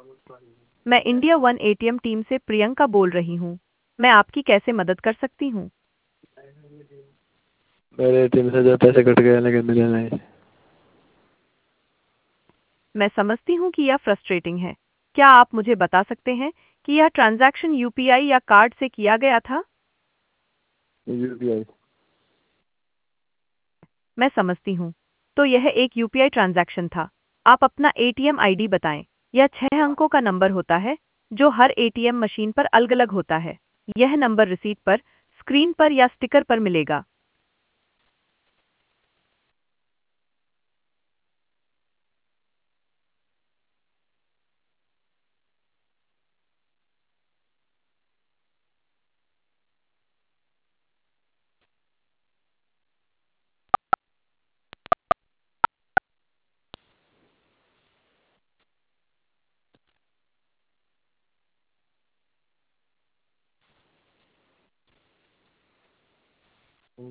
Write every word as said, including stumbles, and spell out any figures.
मैं India one ATM team से प्रियंका बोल रही हूँ। मैं आपकी कैसे मदद कर सकती हूँ? मेरे एटीएम से जो पैसे कट गए लेकिन मिले नहीं। मैं समझती हूँ कि यह फ्रस्ट्रेटिंग है। क्या आप मुझे बता सकते हैं कि यह ट्रांजैक्शन यूपीआई या कार्ड से किया गया था? यूपीआई। मैं समझती हूँ। तो यह एक यूपीआई ट्रांजैक्शन था। आप अपना एटीएम आईडी बताएं। यह छह अंकों का नंबर होता है, जो हर एटीएम मशीन पर अलग-अलग होता है। यह नंबर रिसीट पर, स्क्रीन पर या स्टिकर पर मिलेगा।